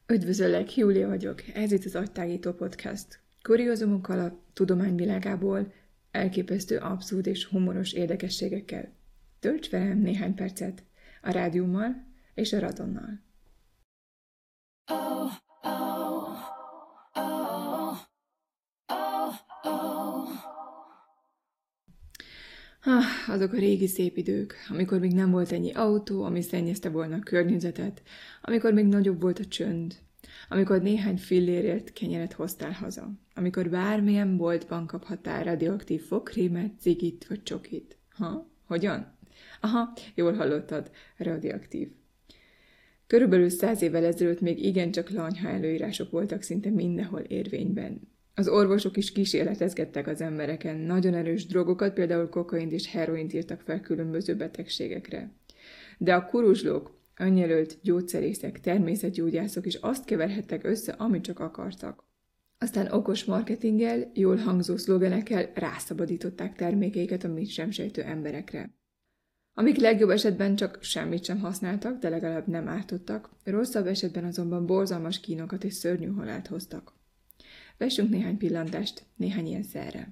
Üdvözöllek, Júlia vagyok. Ez itt az Agytágító Podcast. Kuriózumokkal a tudományvilágából, elképesztő, abszurd és humoros érdekességekkel. Tölts velem néhány percet a rádiummal és a radonnal. Azok a régi szép idők, amikor még nem volt ennyi autó, ami szennyezte volna a környezetet, amikor még nagyobb volt a csönd, amikor néhány fillérért kenyeret hoztál haza, amikor bármilyen boltban kaphattál radioaktív fogkrémet, cigit vagy csokit. Hogyan? Aha, jól hallottad, radioaktív. Körülbelül 100 évvel ezelőtt még igencsak lanyha előírások voltak szinte mindenhol érvényben. Az orvosok is kísérletezgettek az embereken, nagyon erős drogokat, például kokaint és heroint írtak fel különböző betegségekre. De a kuruzslók, önjelölt gyógyszerészek, természetgyógyászok is azt keverhettek össze, amit csak akartak. Aztán okos marketinggel, jól hangzó szlogenekkel rászabadították termékeiket a mit sem sejtő emberekre. Amik legjobb esetben csak semmit sem használtak, de legalább nem ártottak, rosszabb esetben azonban borzalmas kínokat és szörnyű halált hoztak. Vessünk néhány pillantást néhány ilyen szerre.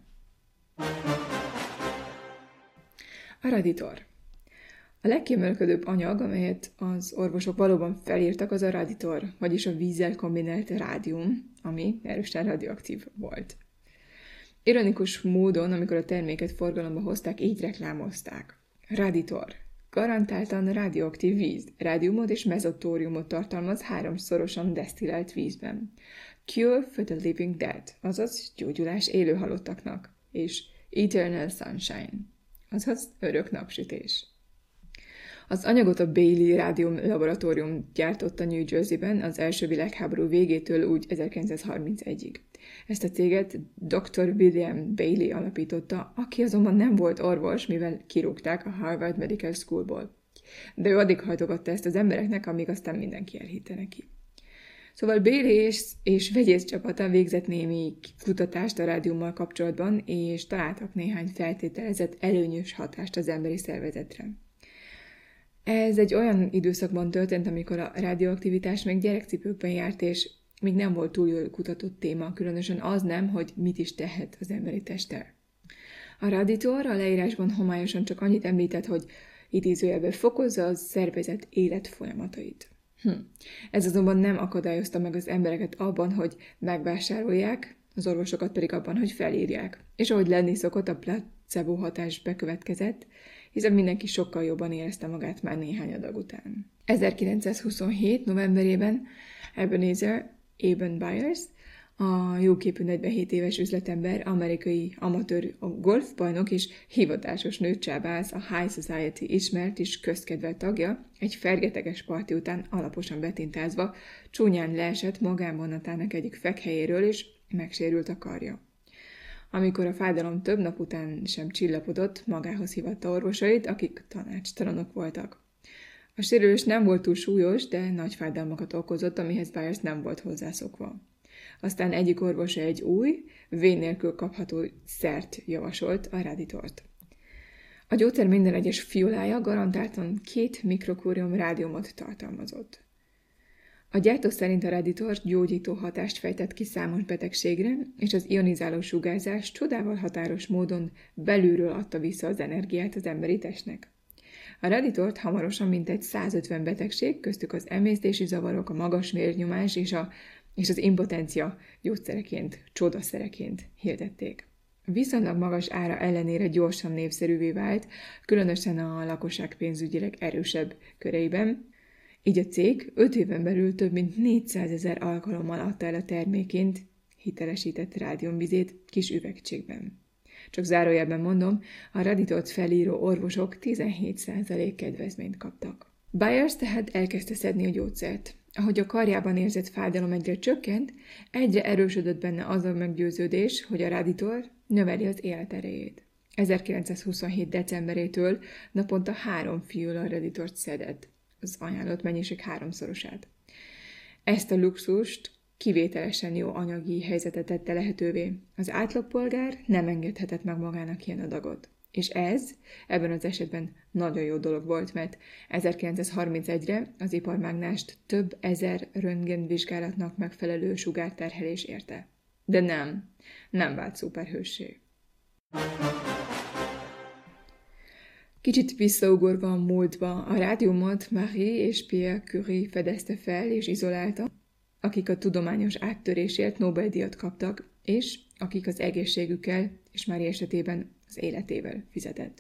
A raditor. A legkiemelkedőbb anyag, amelyet az orvosok valóban felírtak, az a raditor, vagyis a vízzel kombinált rádium, ami erősen radioaktív volt. Ironikus módon, amikor a terméket forgalomba hozták, így reklámozták. Raditor. Garantáltan radioaktív víz, rádiumot és mezotóriumot tartalmaz 3-szorosan desztillált vízben. Cure for the living dead, azaz gyógyulás élő halottaknak, és eternal sunshine, azaz örök napsütés. Az anyagot a Bailey Rádium Laboratórium gyártotta New Jersey-ben az első világháború végétől úgy 1931-ig. Ezt a céget Dr. William Bailey alapította, aki azonban nem volt orvos, mivel kirúgták a Harvard Medical Schoolból. De ő addig hajtogatta ezt az embereknek, amíg aztán mindenki elhitte neki. Szóval Bailey és vegyész csapata végzett némi kutatást a rádiummal kapcsolatban, és találtak néhány feltételezett előnyös hatást az emberi szervezetre. Ez egy olyan időszakban történt, amikor a radioaktivitás még gyerekcipőkben járt, és még nem volt túl jól kutatott téma, különösen az nem, hogy mit is tehet az emberi testtel. A raditor a leírásban homályosan csak annyit említett, hogy idézőjelben fokozza a szervezet életfolyamatait. Ez azonban nem akadályozta meg az embereket abban, hogy megvásárolják, az orvosokat pedig abban, hogy felírják. És ahogy lenni szokott, a placebo hatás bekövetkezett, hiszen mindenki sokkal jobban érezte magát már néhány adag után. 1927. novemberében Ebenezer Byers, a jóképű 47 éves üzletember, amerikai amatőr golfbajnok és hivatásos nőcsábász, a High Society ismert és közkedvelt tagja, egy fergeteges parti után alaposan betintázva, csúnyán leesett magánvonatának egyik fekhelyéről, és megsérült a karja. Amikor a fájdalom több nap után sem csillapodott, magához hívatta orvosait, akik tanácstalanok voltak. A sérülés nem volt túl súlyos, de nagy fájdalmakat okozott, amihez Byers nem volt hozzászokva. Aztán egyik orvosa egy új, vén nélkül kapható szert javasolt, a raditort. A gyógyszer minden egyes fiolája garantáltan 2 mikrokúrium rádiumot tartalmazott. A gyártó szerint a raditor gyógyító hatást fejtett ki számos betegségre, és az ionizáló sugárzás csodával határos módon belülről adta vissza az energiát az emberi testnek. A raditort hamarosan mintegy 150 betegség, köztük az emésztési zavarok, a magas vérnyomás és az impotencia gyógyszereként, csodaszereként hirdették. Viszonylag magas ára ellenére gyorsan népszerűvé vált, különösen a lakosság pénzügyileg erősebb köreiben. Így a cég 5 éven belül több mint 400 000 alkalommal adta el a terméként hitelesített rádiumvizét kis üvegcségben. Csak zárójelben mondom, a raditort felíró orvosok 17% kedvezményt kaptak. Byers tehát elkezdte szedni a gyógyszert. Ahogy a karjában érzett fájdalom egyre csökkent, egyre erősödött benne az a meggyőződés, hogy a raditor növeli az életerejét. 1927. decemberétől naponta 3 fiúla raditort szedett, az ajánlott mennyiség 3-szorosát. Ezt a luxust kivételesen jó anyagi helyzetet tette lehetővé. Az átlagpolgár nem engedhetett meg magának ilyen adagot. És ez ebben az esetben nagyon jó dolog volt, mert 1931-re az iparmágnást több ezer röntgenvizsgálatnak megfelelő sugárterhelés érte. De nem vált szuperhőssé. Kicsit visszaugorva a múltba, a rádiumot Marie és Pierre Curie fedezte fel és izolálta, akik a tudományos áttörésért Nobel-díjat kaptak, és akik az egészségükkel, és Marie esetében az életével fizetett.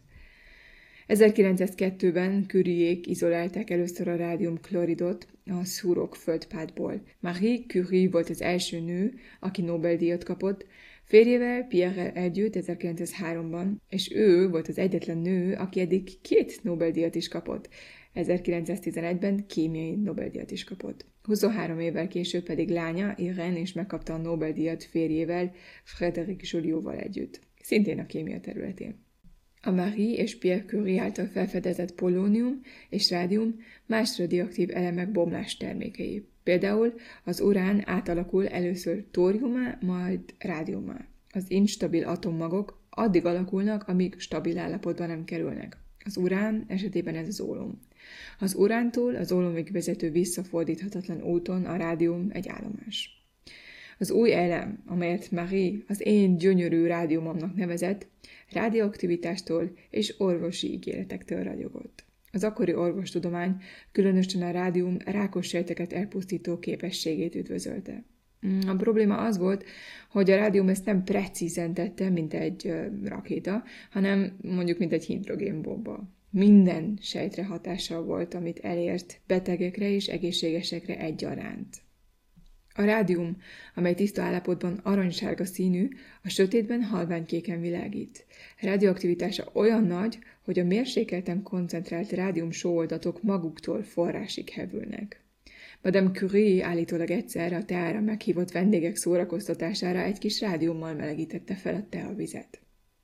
1902-ben Curiék izolálták először a rádiumkloridot a szúrok földpádból. Marie Curie volt az első nő, aki Nobel-díjat kapott, férjével, Pierre-rel együtt 1903-ban, és ő volt az egyetlen nő, aki eddig 2 Nobel-díjat is kapott. 1911-ben kémiai Nobel-díjat is kapott. 23 évvel később pedig lánya, Irene is megkapta a Nobel-díjat férjével, Frédéric Joliot-val együtt, szintén a kémia területén. A Marie és Pierre Curie által felfedezett polónium és rádium más radioaktív elemek bomlás termékei. Például az urán átalakul először tóriummá, majd rádiummá. Az instabil atommagok addig alakulnak, amíg stabil állapotban nem kerülnek. Az urán esetében ez az ólom. Az urántól az ólomig vezető visszafordíthatatlan úton a rádium egy állomás. Az új elem, amelyet Marie az én gyönyörű rádiumomnak nevezett, radioaktivitástól és orvosi ígéretektől ragyogott. Az akkori orvostudomány különösen a rádium rákos sejteket elpusztító képességét üdvözölte. A probléma az volt, hogy a rádium ezt nem precízen tette, mint egy rakéta, hanem mondjuk mint egy hidrogénbomba. Minden sejtre hatással volt, amit elért, betegekre és egészségesekre egyaránt. A rádium, amely tiszta állapotban aranysárga színű, a sötétben halványkéken világít. Radioaktivitása olyan nagy, hogy a mérsékelten koncentrált rádium sóoldatok maguktól forrásig hevülnek. Madame Curie állítólag egyszer a teára meghívott vendégek szórakoztatására egy kis rádiummal melegítette fel a teavizet.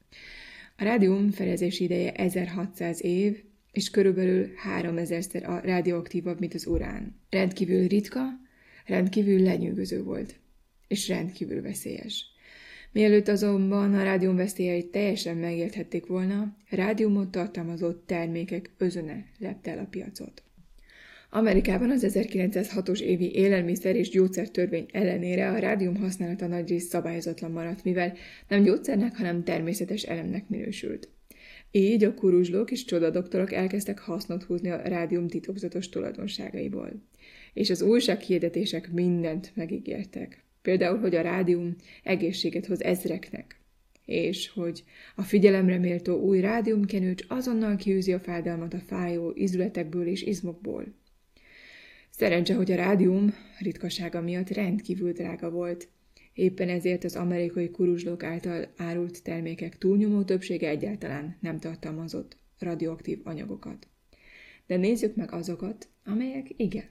A rádium felezési ideje 1600 év, és körülbelül 3000-szer radioaktívabb, mint az urán. Rendkívül ritka, rendkívül lenyűgöző volt, és rendkívül veszélyes. Mielőtt azonban a rádium veszélyeit teljesen megérthették volna, rádiumot tartalmazó termékek özöne lepte el a piacot. Amerikában az 1906-os évi élelmiszer- és gyógyszertörvény ellenére a rádium használata nagyrészt szabályozatlan maradt, mivel nem gyógyszernek, hanem természetes elemnek minősült. Így a kuruzslók és csodadoktorok elkezdtek hasznot húzni a rádium titokzatos tulajdonságaiból. És az újsághirdetések mindent megígértek. Például, hogy a rádium egészséget hoz ezreknek, és hogy a figyelemre méltó új rádiumkenőcs azonnal kiűzi a fájdalmat a fájó ízületekből és izmokból. Szerencse, hogy a rádium ritkasága miatt rendkívül drága volt. Éppen ezért az amerikai kuruzslók által árult termékek túlnyomó többsége egyáltalán nem tartalmazott radioaktív anyagokat. De nézzük meg azokat, amelyek igen.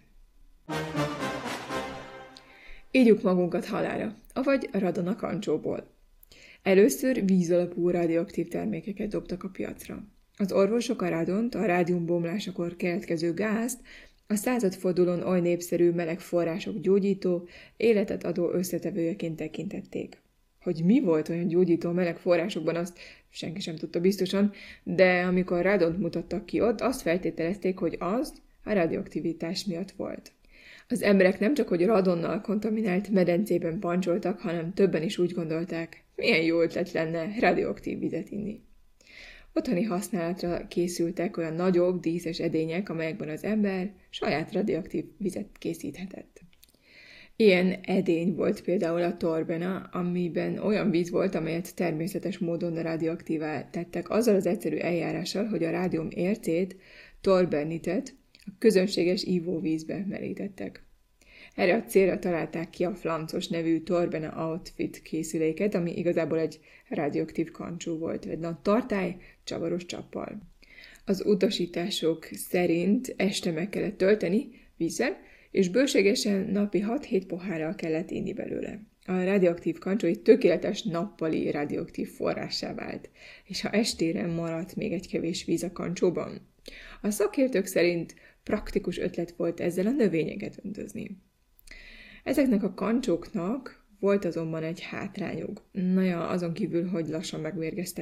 Ígyuk magunkat halálra, avagy radon a kancsóból. Először vízalapú radioaktív termékeket dobtak a piacra. Az orvosok a radont, a rádiumbomlásakor keletkező gázt, a századfordulón oly népszerű meleg források gyógyító, életet adó összetevőjeként tekintették. Hogy mi volt olyan gyógyító meleg forrásokban, azt senki sem tudta biztosan, de amikor radont mutattak ki ott, azt feltételezték, hogy az a radioaktivitás miatt volt. Az emberek nem csak, hogy radonnal kontaminált medencében pancsoltak, hanem többen is úgy gondolták, milyen jó ötlet lenne radioaktív vizet inni. Otthoni használatra készültek olyan nagyobb, díszes edények, amelyekben az ember saját radioaktív vizet készíthetett. Ilyen edény volt például a torbena, amiben olyan víz volt, amelyet természetes módon radioaktívá tettek azzal az egyszerű eljárással, hogy a rádium ércét, torbernitet a közönséges ivóvízbe merítettek. Erre a célra találták ki a flancos nevű Torbena Outfit készüléket, ami igazából egy radioaktív kancsó volt, egy nagy tartály csavaros csappal. Az utasítások szerint este meg kellett tölteni vízzel, és bőségesen napi 6-7 pohárral kellett inni belőle. A radioaktív kancsó egy tökéletes nappali radioaktív forrássá vált, és ha estére maradt még egy kevés víz a kancsóban. A szakértők szerint praktikus ötlet volt ezzel a növényeket öntözni. Ezeknek a kancsóknak volt azonban egy hátrányuk. Azon kívül, hogy lassan megmérgeztek.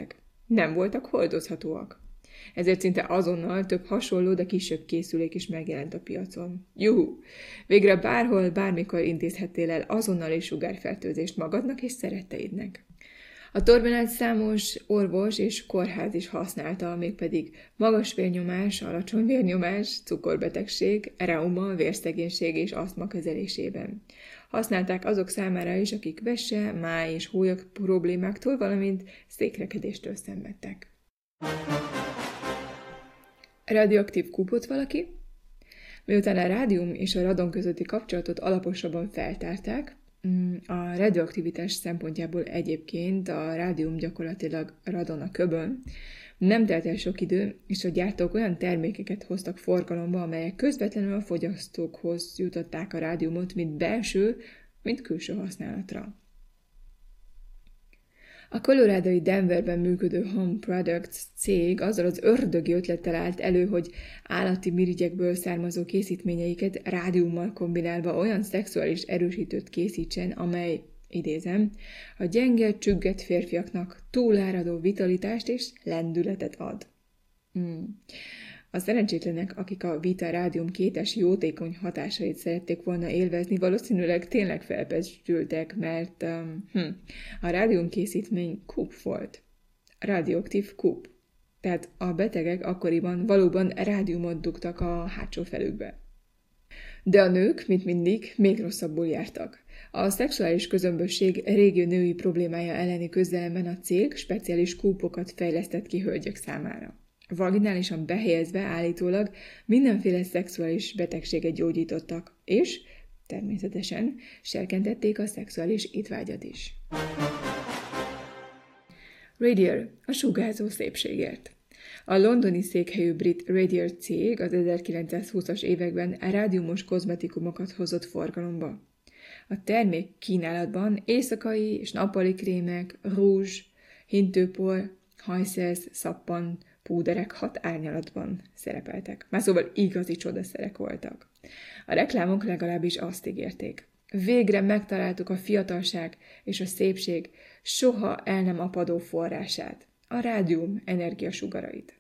nem voltak hordozhatóak. Ezért szinte azonnal több hasonló, de kisebb készülék is megjelent a piacon. Juhu! Végre bárhol, bármikor intézhettél el azonnali sugárfertőzést magadnak és szeretteidnek. A Torbinát számos orvos és kórház is használta, mégpedig magas vérnyomás, alacsony vérnyomás, cukorbetegség, reuma, vérszegénység és asztma kezelésében. Használták azok számára is, akik vese, máj és hólyak problémáktól, valamint székrekedéstől szenvedtek. Radioaktív kúpot valaki? Miután a rádium és a radon közötti kapcsolatot alaposabban feltárták, a radioaktivitás szempontjából egyébként a rádium gyakorlatilag radon a köbön, nem telt el sok idő, és a gyártók olyan termékeket hoztak forgalomba, amelyek közvetlenül a fogyasztókhoz jutották a rádiumot, mind belső, mind külső használatra. A colorádói Denverben működő Home Products cég azzal az ördögi ötlettel állt elő, hogy állati mirigyekből származó készítményeiket rádiummal kombinálva olyan szexuális erősítőt készítsen, amely, idézem, a gyenge, csüggett férfiaknak túláradó vitalitást és lendületet ad. A szerencsétlenek, akik a Vita rádium kétes jótékony hatásait szerették volna élvezni, valószínűleg tényleg felpezsültek, mert a rádium készítmény kúp volt. Radioaktív kúp. Tehát a betegek akkoriban valóban rádiumot dugtak a hátsó felükbe. De a nők, mint mindig, még rosszabbul jártak. A szexuális közömbösség régi női problémája elleni küzdelemben a cég speciális kúpokat fejlesztett ki hölgyek számára. Vaginálisan behelyezve állítólag mindenféle szexuális betegséget gyógyítottak, és természetesen serkentették a szexuális étvágyat is. Radier, a sugárzó szépségért. A londoni székhelyű brit Radier cég az 1920-as években rádiumos kozmetikumokat hozott forgalomba. A termék kínálatban éjszakai és nappali krémek, rúzs, hintőpor, hajszesz, szappan, púderek 6 árnyalatban szerepeltek. Már szóval igazi csodaszerek voltak. A reklámok legalábbis azt ígérték. Végre megtaláltuk a fiatalság és a szépség soha el nem apadó forrását, a rádium energiasugarait.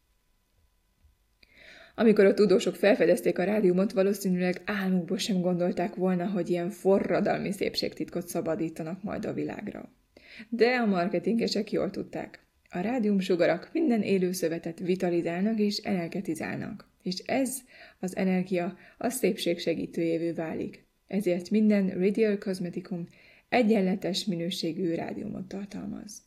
Amikor a tudósok felfedezték a rádiumot, valószínűleg álmukból sem gondolták volna, hogy ilyen forradalmi szépségtitkot szabadítanak majd a világra. De a marketingesek jól tudták. A rádiumsugarak minden élő szövetet vitalizálnak és energetizálnak, és ez az energia a szépség segítőjévé válik. Ezért minden Radier kozmetikum egyenletes minőségű rádiumot tartalmaz.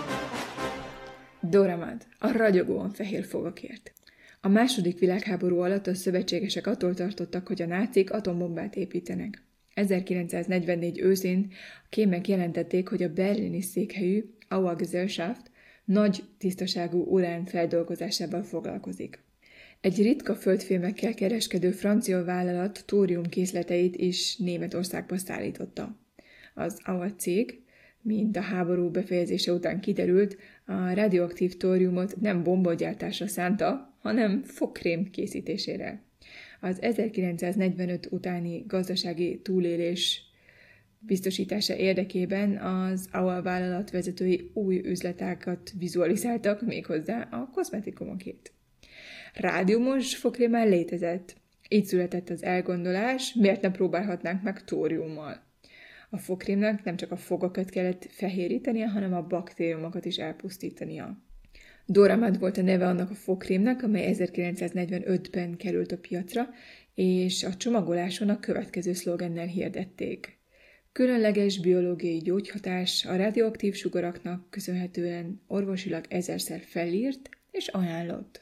Doramad, a ragyogóan fehér fogakért. A második világháború alatt a szövetségesek attól tartottak, hogy a nácik atombombát építenek. 1944 őszén a kémek jelentették, hogy a berlini székhelyű Auer Gesellschaft nagy tisztaságú urán feldolgozásával foglalkozik. Egy ritka földfémekkel kereskedő francia vállalat tóriumkészleteit is Németországba szállította. Az Auer cég, mint a háború befejezése után kiderült, a radioaktív tóriumot nem bombagyártásra szánta, hanem fogkrém készítésére. Az 1945 utáni gazdasági túlélés biztosítása érdekében az Auer vállalat vezetői új üzletágat vizualizáltak, méghozzá a kozmetikumokét. Rádiumos fogkrém már létezett. Így született az elgondolás, miért nem próbálhatnánk meg tóriummal. A fogkrémnek nem csak a fogakat kellett fehérítenie, hanem a baktériumokat is elpusztítania. Doramad volt a neve annak a fogkrémnek, amely 1945-ben került a piacra, és a csomagoláson a következő szlogennel hirdették. Különleges biológiai gyógyhatás a radioaktív sugaraknak köszönhetően orvosilag 1000-szer felírt és ajánlott.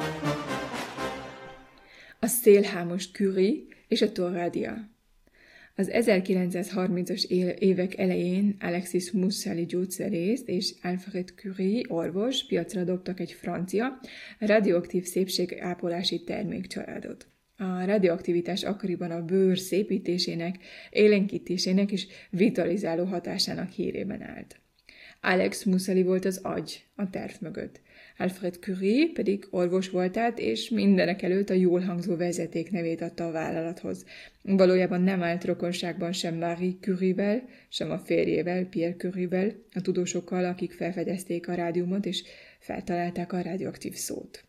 A Curie és a Torradia. Az 1930-as évek elején Alexis Mussali gyógyszerész és Alfred Curie orvos piacra dobtak egy francia radioaktív szépségápolási termékcsaládot. A radioaktivitás akkoriban a bőr szépítésének, élénkítésének és vitalizáló hatásának hírében állt. Alex Mussali volt az agy a terv mögött. Alfred Curie pedig orvos volt át, és mindenekelőtt a jól hangzó vezeték nevét adta a vállalathoz. Valójában nem állt rokonságban sem Marie Curie-vel, sem a férjével, Pierre Curie-vel, a tudósokkal, akik felfedezték a rádiumot, és feltalálták a radioaktív szót.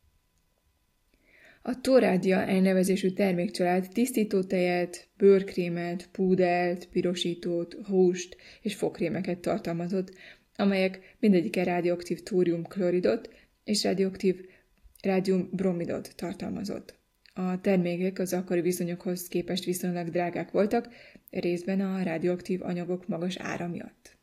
A Toradia elnevezésű termékcsalád tisztítótejet, bőrkrémet, púdert, pirosítót, húst és fogkrémeket tartalmazott, amelyek mindegyike radioaktív tórium-kloridot és radioaktív rádiumbromidot tartalmazott. A termékek az akkori viszonyokhoz képest viszonylag drágák voltak, részben a radioaktív anyagok magas ára miatt.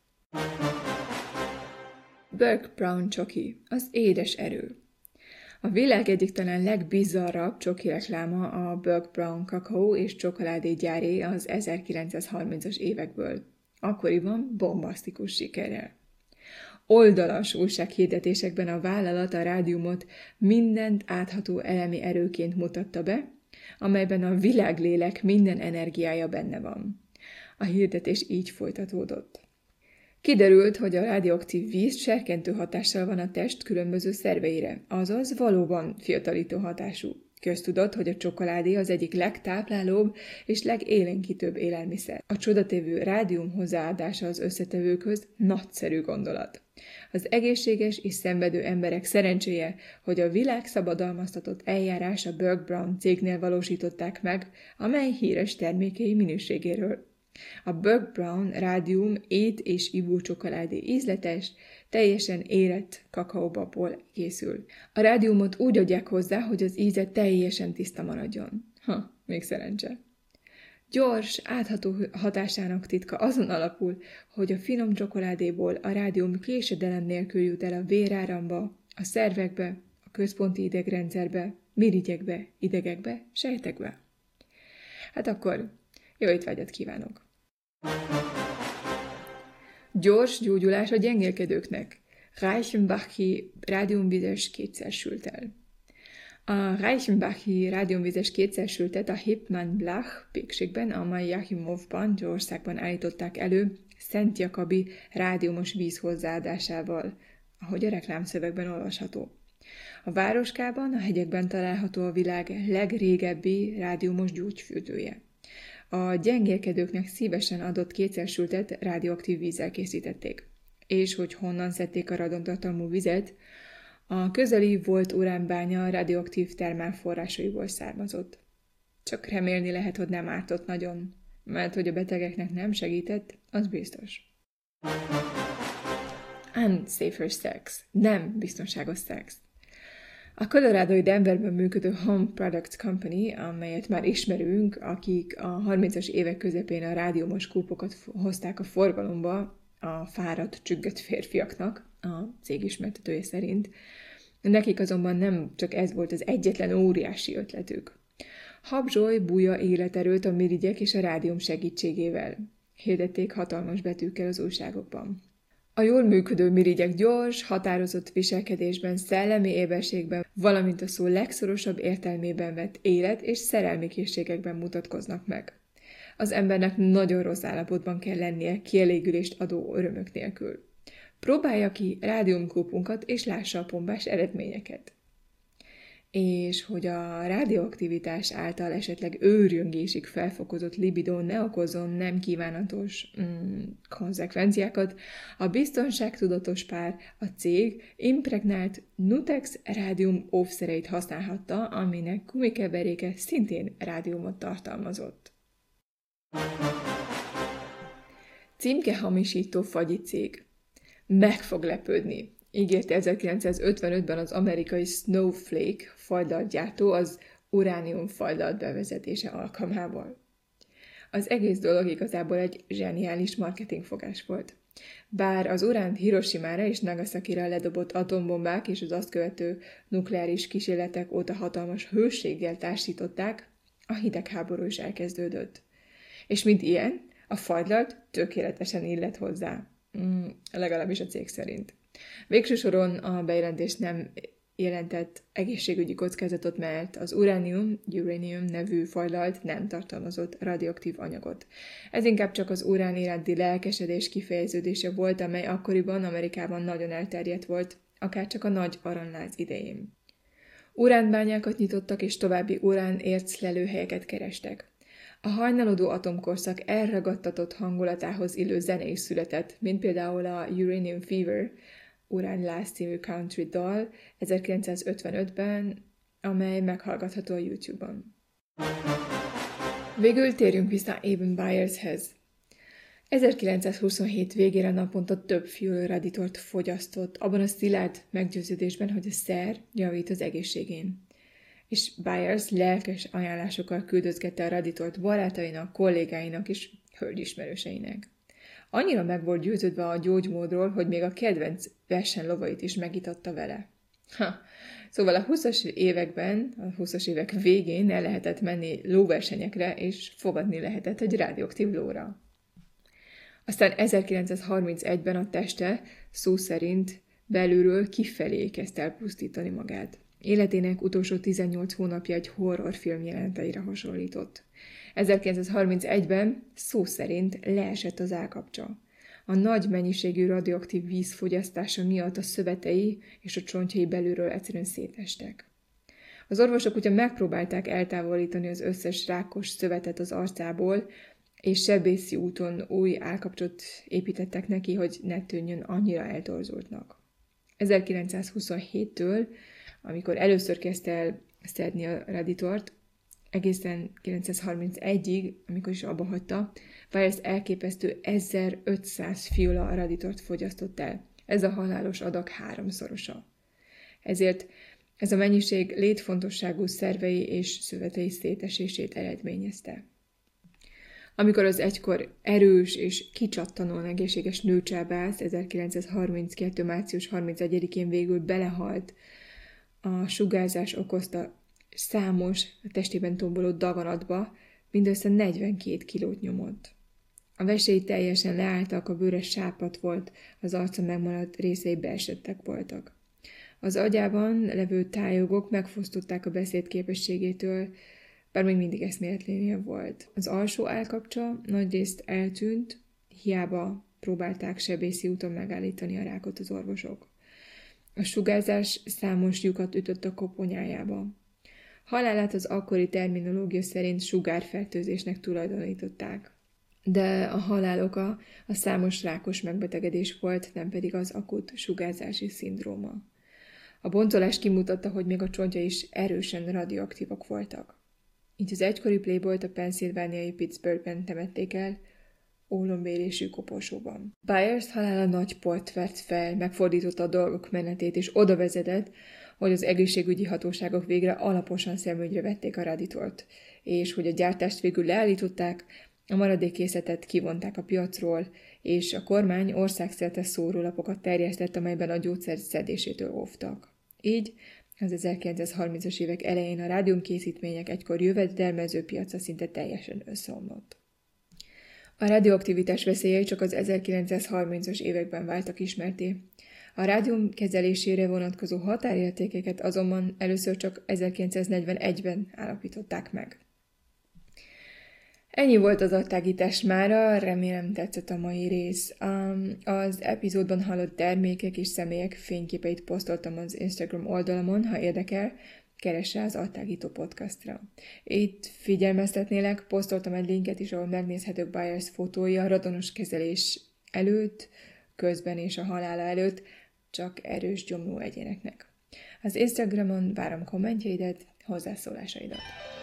Burke Brown csoki, az édes erő. A világ egyik talán legbizarrabb csoki rekláma a Burke Brown kakaó és csokoládégyáré az 1930-as évekből. Akkoriban bombasztikus sikerrel. Oldalas újsághirdetésekben a vállalat a rádiumot mindent átható elemi erőként mutatta be, amelyben a világlélek minden energiája benne van. A hirdetés így folytatódott. Kiderült, hogy a radioaktív víz serkentő hatással van a test különböző szerveire, azaz valóban fiatalító hatású. Köztudott, hogy a csokoládé az egyik legtáplálóbb és legélénkítőbb élelmiszer. A csodatévő rádium hozzáadása az összetevőkhöz nagyszerű gondolat. Az egészséges és szenvedő emberek szerencséje, hogy a világ szabadalmaztatott eljárás a Burke Brown cégnél valósították meg, amely híres termékei minőségéről. A Burke Brown rádium ét- és ivócsokoládé ízletes, teljesen érett kakaóbabból készül. A rádiumot úgy adják hozzá, hogy az íze teljesen tiszta maradjon. Még szerencse. Gyors, átható hatásának titka azon alapul, hogy a finom csokoládéból a rádium késedelem nélkül jut el a véráramba, a szervekbe, a központi idegrendszerbe, mirigyekbe, idegekbe, sejtekbe. Hát akkor jó étvágyat kívánok! Gyors gyógyulás a gyengélkedőknek. Reichenbachi rádiumvizes kétszersültel. A Reichenbachi rádiumvizes kétszersültet a Hippmann-Blach pékségben, a mai Jachimovban, Georgországban állították elő Szent Jakabi rádiumos víz hozzáadásával, ahogy a reklámszövegben olvasható. A városkában, a hegyekben található a világ legrégebbi rádiumos gyógyfürdője. A gyengélkedőknek szívesen adott kétszersültet radioaktív vízzel készítették. És hogy honnan szedték a radontartalmú vizet, a közeli volt uránbánya radioaktív termálforrásaiból származott. Csak remélni lehet, hogy nem ártott nagyon, mert hogy a betegeknek nem segített, az biztos. Unsafer sex. Nem biztonságos szex. A colorádói Denverben működő Home Products Company, amelyet már ismerünk, akik a 30-as évek közepén a rádiumos kúpokat hozták a forgalomba a fáradt, csüggött férfiaknak, a cég ismertetője szerint. Nekik azonban nem csak ez volt az egyetlen óriási ötletük. Habzsoly bújja életerőt a mirigyek és a rádium segítségével. Hirdették hatalmas betűkkel az újságokban. A jól működő mirigyek gyors, határozott viselkedésben, szellemi éberségben, valamint a szó legszorosabb értelmében vett élet és szerelmi készségekben mutatkoznak meg. Az embernek nagyon rossz állapotban kell lennie kielégülést adó örömök nélkül. Próbálja ki rádiumkópunkat és lássa a pompás eredményeket. És hogy a radioaktivitás által esetleg őrjöngésig felfokozott libidó ne okozzon nem kívánatos konzekvenciákat, a biztonságtudatos pár, a cég impregnált Nutex rádium óvszereit használhatta, aminek gumikeveréke szintén rádiumot tartalmazott. Címkehamisító fagyi cég. Meg fog lepődni, ígérte 1955-ben az amerikai Snowflake fajlaltgyártó az uránium fajlalt bevezetése alkalmával. Az egész dolog igazából egy zseniális marketingfogás volt. Bár az uránt Hiroshimára és Nagasakira ledobott atombombák és az azt követő nukleáris kísérletek óta hatalmas hőséggel társították, a hidegháború is elkezdődött. És mint ilyen, a fagylalt tökéletesen illett hozzá. Legalábbis a cég szerint. Végső soron a bejelentés nem jelentett egészségügyi kockázatot, mert az uranium nevű fajlalt nem tartalmazott radioaktív anyagot. Ez inkább csak az urán iránti lelkesedés kifejeződése volt, amely akkoriban Amerikában nagyon elterjedt volt, akár csak a nagy aranyláz idején. Uránbányákat nyitottak és további urán-érc lelőhelyeket kerestek. A hajnalodó atomkorszak elragadtatott hangulatához illő zene is született, mint például a Uranium Fever, Urán Lász című country dal 1955-ben, amely meghallgatható a YouTube-on. Végül térjünk vissza Eben Byershez. 1927 végére naponta több fülraditort fogyasztott, abban a szilárd meggyőződésben, hogy a szer javít az egészségén. És Byers lelkes ajánlásokkal küldözgette a raditort barátainak, kollégáinak és hölgyismerőseinek. Annyira meg volt győződve a gyógymódról, hogy még a kedvenc versenylovait is megitatta vele. Szóval a 20-as évek végén el lehetett menni lóversenyekre, és fogadni lehetett egy radioaktív lóra. Aztán 1931-ben a teste szó szerint belülről kifelé kezdte el pusztítani magát. Életének utolsó 18 hónapja egy horrorfilm jeleneteire hasonlított. 1931-ben szó szerint leesett az állkapcsa. A nagy mennyiségű radioaktív víz fogyasztása miatt a szövetei és a csontjai belülről egyszerűen szétestek. Az orvosok ugyan megpróbálták eltávolítani az összes rákos szövetet az arcából, és sebészi úton új állkapcsot építettek neki, hogy ne tűnjön annyira eltorzultnak. 1927-től, amikor először kezdte el szedni a raditort, egészen 1931-ig, amikor is abba hagyta, Byers elképesztő 1500 fiula raditort fogyasztott el. Ez a halálos adag 3-szorosa. Ezért ez a mennyiség létfontosságú szervei és szövetei szétesését eredményezte. Amikor az egykor erős és kicsattanóan egészséges nőcsábász 1932. március 31-én végül belehalt a sugárzás okozta számos, a testében tomboló daganatba, mindössze 42 kilót nyomott. A vesei teljesen leálltak, a bőre sápadt volt, az arca megmaradt részei beesettek voltak. Az agyában levő tájogok megfosztották a beszéd képességétől, bár még mindig eszméletlennél volt. Az alsó állkapcsa nagyrészt eltűnt, hiába próbálták sebészi úton megállítani a rákot az orvosok. A sugárzás számos lyukat ütött a koponyájába. Halálát az akkori terminológia szerint sugárfertőzésnek tulajdonították. De a halál oka a számos rákos megbetegedés volt, nem pedig az akut sugárzási szindróma. A bontolás kimutatta, hogy még a csontja is erősen radioaktívak voltak. Így az egykori playboyt a pennsylvániai Pittsburghben temették el, ólombérésű koporsóban. Byers halála nagy port vert fel, megfordította a dolgok menetét, és oda vezetett, hogy az egészségügyi hatóságok végre alaposan szemügyre vették a raditort, és hogy a gyártást végül leállították, a maradék készletet kivonták a piacról, és a kormány országszerte szórólapokat terjesztett, amelyben a gyógyszer szedésétől óvtak. Így az 1930-as évek elején a rádiumkészítmények egykor jövedelmező piaca szinte teljesen összeomlott. A radioaktivitás veszélyei csak az 1930-as években váltak ismerté. A rádium kezelésére vonatkozó határértékeket azonban először csak 1941-ben állapították meg. Ennyi volt az adtágítás mára, remélem tetszett a mai rész. Az epizódban hallott termékek és személyek fényképeit posztoltam az Instagram oldalamon, ha érdekel, keress rá az Adtágító podcastra. Itt figyelmeztetnélek, posztoltam egy linket is, ahol megnézhetők Byers fotói a radonos kezelés előtt, közben és a halála előtt, csak erős gyomró egyéneknek. Az Instagramon várom kommentjeidet, hozzászólásaidat.